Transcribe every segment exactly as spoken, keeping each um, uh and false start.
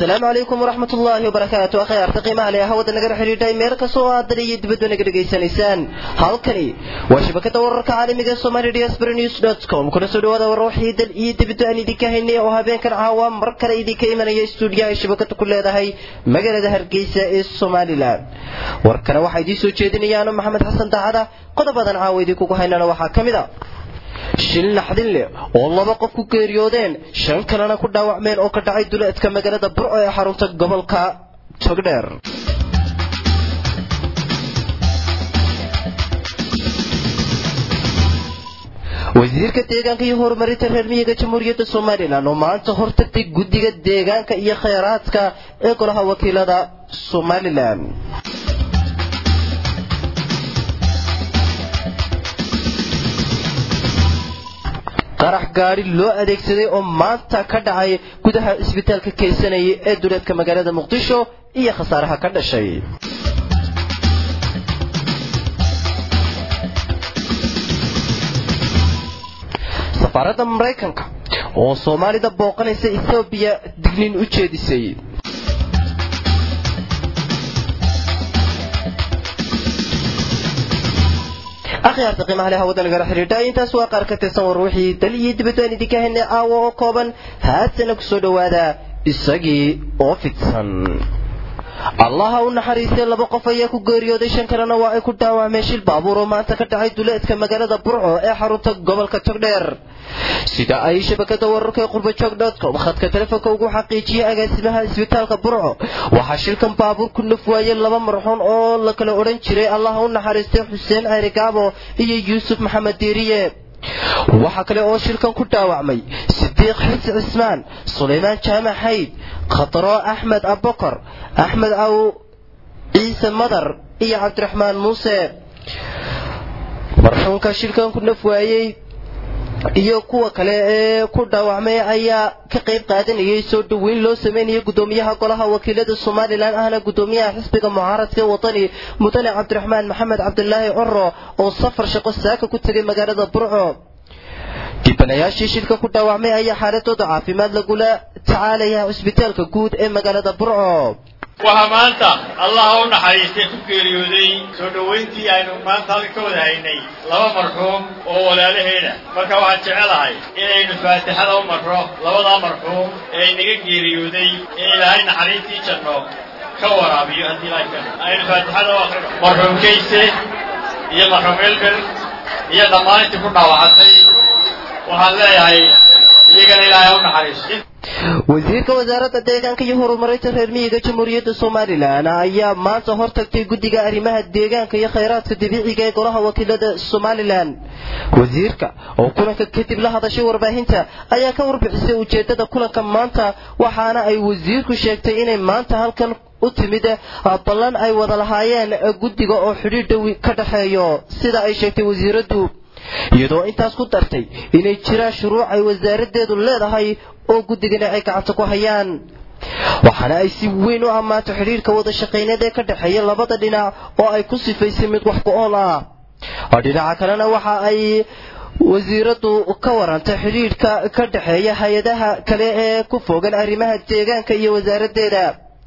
السلام عليكم ورحمة الله وبركاته. أخي أرتقي معي هود النجار حريتي ميرك سوا دري يدبدو نجار جيسانيسان هالكني وشبكة ورك عالمي الصومالي دياسبر نيوز دوت كوم كل سودو هذا وروحي دل يدبدو أني ديك هني وهابين كان عوام مركر يديك من يستوديا الشبكة كلها ده هي مجال ده هرجيسة الصومالي لان وركنا واحد يسوي جدني أنا محمد حسن تعالى قد بدن عاوديكو كهينا وحكم ده shil naxdin leh oo laba qof ku geeriyoodeen shan kalena ku dhaawacmeen oo ka dhacay duleedka magaalada Burco ee xarunta gobolka Togdheer. wasiirka deegaanka iyo horumarinta reer miyiga Jamhuuriyadda Soomaaliland oo maanta hortagtay guddiga deegaanka iyo kheyraadka ee golaha wakiilada Soomaaliland. qarax gaari loo adeegsaday oo maanta ka dhacay gudaha isbitaalka Kaysanay ee duleedka magaalada Muqdisho iyo khasaaraha ka dhashay. safaaradda Mareykanka oo Soomaalida booqanaysa Ethiopia digniin u jeedisay. أخي أرتقي معي هود النجار حريتي أنت سواء قارك تصور روحي دليل دبتوني ديك هني أو كوبن هات نقصد هذا السجي أوفيتسن الله ونحريس لبقى فياكو غريودي شنكرنا وايكو داوا ماشي البابور ما انت كدعي دولتك مغالده برعو ee xarunta gobolka Togdheer sida ay shabakada wararka qurba dot com khadka telefoonka ugu xaqiijiyay agaasimaha isbitaalka Burco waxa shilkan baabuur ku nafwaayay laba marxuun oo la kala oran jiray Allah u naxariistay Xuseen Ayrigaabo iyo Yuusuf Maxamed Diiriye waxa kale oo shilkan ku dhaawacmay Sidiiq Xasan Ismaan Suleymaan Jaamac Hayd Khatro Ahmed Abubakar Ahmed Aw Ciise Madar iyo Cabdiraxmaan Muuse marxuunka shilkan ku nafwaayay iyo kuwa kale ee ku dhaawacmay ayaa ka qayb qaadanayay soo dhaweyn loo sameeyay gudoomiyaha golaha wakiilada Soomaaliland ahna gudoomiyaha xisbiga mucaaradka wadani mudane Cabdiraxmaan Maxamed Cabdullaahi Coro oo safar shaqo saaka ku tagay magaalada Burco dibanayaashii shilka ku dhaawacmay ayaa xaaladooda caafimaad lagula tacaalaya isbitaalka guud ee magaalada Burco. وهمانتا الله ونحريسته كيريودي سودوينتي aynu maanta ka wada haynay laba marxuum oo walaalaheena marka waxa jecelahay inaynu faatixada u marro labada marxuum ee inaga geeriyooday in Ilaahay naxariistii janno ka waraabiyo hadii la kan aynu faatixada u akhriyo marxuum kayse iyo marxuum elber iyo dhamaantii ku dhaawacay waxaan leeyahay iyagana Ilaahay u naxariisto. wasiirka wasaaradda deegaanka iyo horumarinta reer miyiga Jamhuuriyadda Soomaaliland ayaa maanta hortagtay guddiga arrimaha deegaanka iyo kheyraadka dabiiciga ee golaha wakiilada Soomaaliland. wasiirka oo kulanka kadib la hadashay warbaahinta ayaa ka warbixisay ujeedada kulanka maanta waxaana ay wasiirku sheegtay inay maanta halkan u timid ballan ay wada lahaayeen guddiga oo xiriir dhow ka dhaxeeyo sida ay sheegtay wasiiradu iyadoo intaas ku dartay inay jiraan shuruuc ay wasaaraddeedu leedahay oo guddigana ay gacanta ku hayaan waxaana ay si weyn u amaanto xiriirka wada shaqeynada ee ka dhaxeeya labada dhinac oo ay ku sifaysay mid wax ku ool ah dhinaca kalena waxa ay wasiiradu ka warantay xiriirka ka dhaxeeya hay'adaha kale ee ku fogan arrimaha deegaanka iyo wasaaraddeeda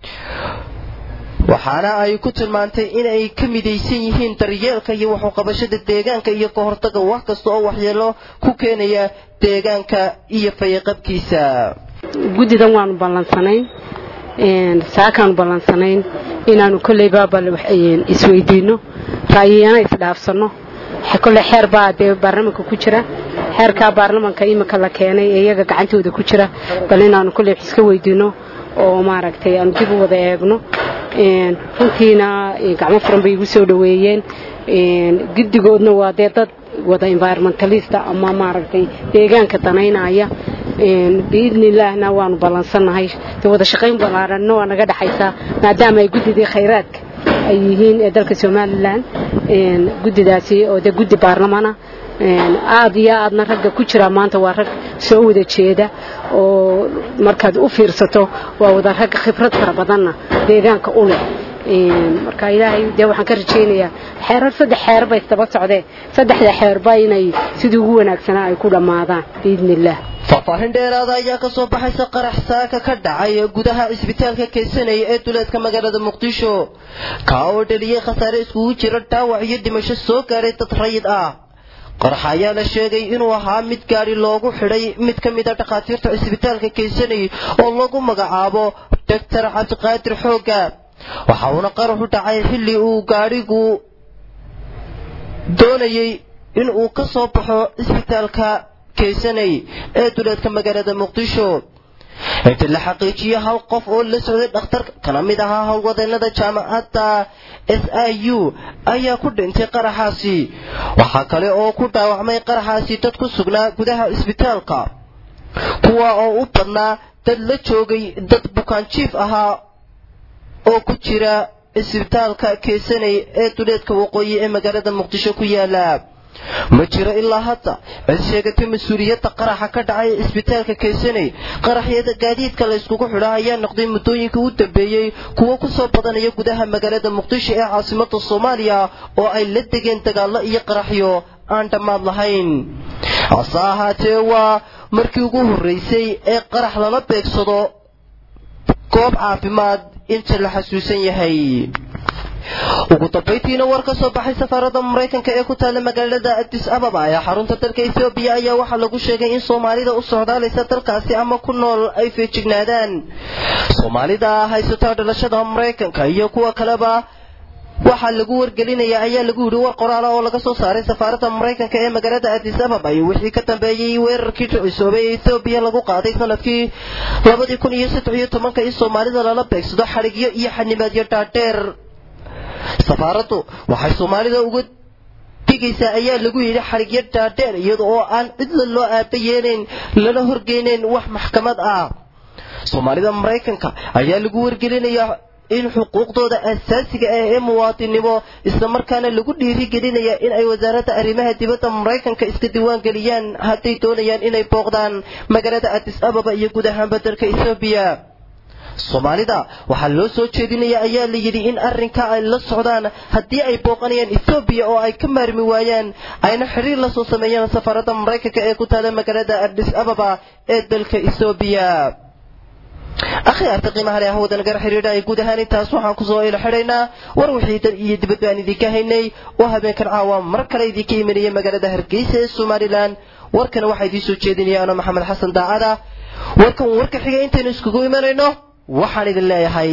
waxaana ay ku tilmaantay in ay ka midaysan yihiin daryeelka iyo wax u qabashada deegaanka iyo ka hortagga wax kasta oo waxyeelo ku keenaya deegaanka iyo fayaqabkiisa. guddidan waanu balansanayn een saakaan balansanayn inaanu kulay baabal wax isweydiino raayana isdhaafsano xikole xeer baa de barnaamijka ku jira xeerka barnaamijka imika la keenay iyaga gacantooda ku jira bal inaanu kulay iska weydiino oo maaragtay aan dib u wada eegno een runtiina gacmo furan bay ugu soo dhaweeyeen een guddigoodna waa dad wada environmentalist ama maaragtay deegaanka danaynaya een biidnillaahna waanu balansanahay wada shaqeyn balaaran oo naga dhaxaysa maadaama ay guddidii kheyraadka ay yihiin ee dalka Soomaaliland een guddidaasi oo de guddi baarlamaana een aad iyo aadna ragga ku jira maanta waa rag soo wada jeeda oo markaad u fiirsato waa wada rag khibrad fara badan deegaanka u leh marka ilaahay dee waxaan ka rajeynayaa xeerar saddex xeer bay isdaba socdeen saddexda xeerba inay sidii ugu wanaagsanaa ay ku dhammaadaan biidnillaah faahfaahin dheeraada ayaa ka soo baxaysa qarax saaka ka dhacay gudaha isbitaalka Keysanaya ee duleedka magaalada Muqdisho ka oo dhaliyay khasaare iskugu jira dhaawac iyo dhimasho soo gaaray dad rayid ah qarax ayaa la sheegay inuu ahaa mid gaari loogu xidhay mid ka mid ah dhakhaatiirta isbitaalka Keysanaya oo lagu magacaabo Doctor Cabdiqaadir Xooga waxa uu qaraxu dhacay xilli uu gaarigu doonayay in uu ka soo baxo isbitaalka Keysanaya ee duleedka magaalada Muqdisho inta la xaqiijiyay hal qof oo la socday dhakhtar kana mid ahaa howlwadeenada jaamacadda S I U ayaa ku dhintay qaraxaasi waxa kale oo ku dhaawacmay qaraxaasi dad ku sugnaa gudaha isbitaalka kuwa oo u badnaa dad la joogay dad bukaan jiif ahaa oo ku jira isbitaalka Keysanaya ee duleedka waqooyi ee magaalada Muqdisho ku yaala ma jiro ilaa hadda cid sheegatay mas'uuliyadda qaraxa ka dhacay isbitaalka Keysanaya qaraxyada gaadiidka la iskugu xidhay ayaa noqday muddooyinkii u dambeeyay kuwa ku soo badanaya gudaha magaalada Muqdisho ee caasimadda Soomaaliya oo ay la degeen dagaallo iyo qaraxyo aan dhammaad lahayn hase ahaatee waa markii ugu horreysay ee qarax lala beegsado goob caafimaad inta la xasuusan yahay ugu dambeyntiina war ka soo baxay safaaradda Mareykanka ee ku taala magaalada Addis Ababa ee xarunta dalka Itoobiya ayaa waxa lagu sheegay in Soomaalida u socdaalaysa dalkaasi ama ku nool ay feejignaadaan Soomaalida haysata dhalashada Mareykanka iyo kuwa kaleba waxa lagu wargelinayaa ayaa lagu yiri war qoraal oo laga soo saaray safaaradda Mareykanka ee magaalada Addis Ababa iyo wixii ka dambeeyay weerarkii cusub ee Itoobiya lagu qaaday sanadkii laba kun iyo saddex iyo toban ee Soomaalida lala beegsado xarigyo iyo xanibaadyo dhaadheer safaaraddu waxay Soomaalida ugu digaysaa ayaa lagu yiri xarigyo dhaadheer iyadoo oo aan cid loo aabayeelin lana horgeyneen wax maxkamad ah Soomaalida Mareykanka ayaa lagu wargelinayaa in xuquuqdooda asaasiga ah ee muwaadinimo isla markaana lagu dhiirigelinayaa in ay wasaaradda arrimaha dibadda Mareykanka iska diiwaan galiyaan haddii doonayaan inay booqdaan magaalada Addis Ababa iyo guud ahaan dalka Itoobiya Soomaalida waxa loo soo jeedinayaa ayaa la yiri in arrinka ay la socdaan haddii ay booqanayaan Itoobiya oo ay ka maarmi waayaan ayna xiriir la soo sameeyaan safaaradda Mareykanka ee ku taala magaalada Addis Ababa ee dalka Itoobiya akhi artiqiimaha leh hawada nagar xiriirada ay guud ahaan intaas waxaan ku soo ila xidhaynaa war wixii dad iyo dibadba aan idinka haynay oo habeenkan caawa mar kale idinka imanaya magaalada Hargeysa ee Somaliland warkan waxa idin soo jeedinaya ana Maxamed Xasan Daacada warkan warka xiga intaan iskugu imanayno waxaan idin leeyahay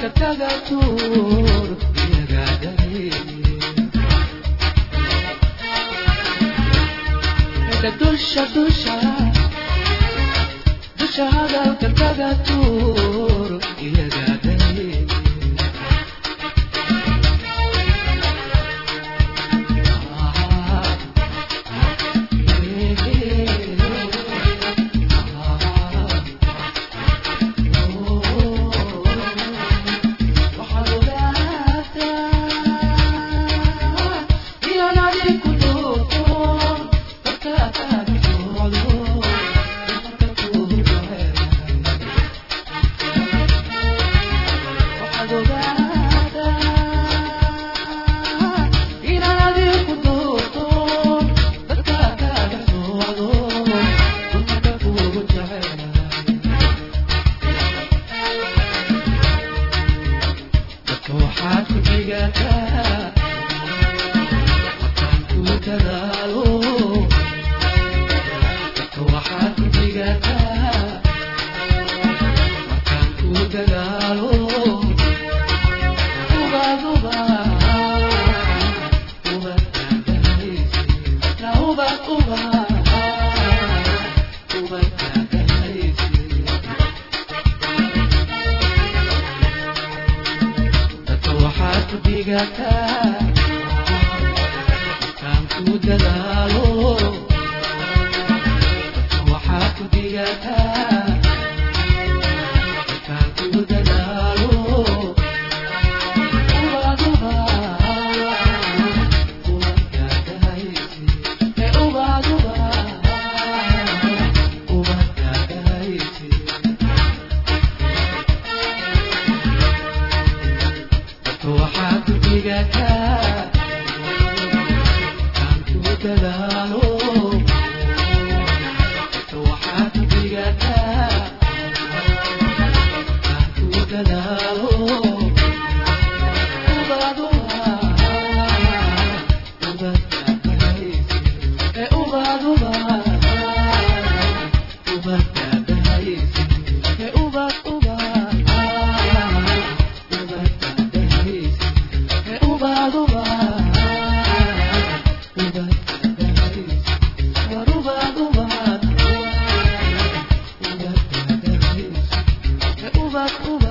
Uba, uba.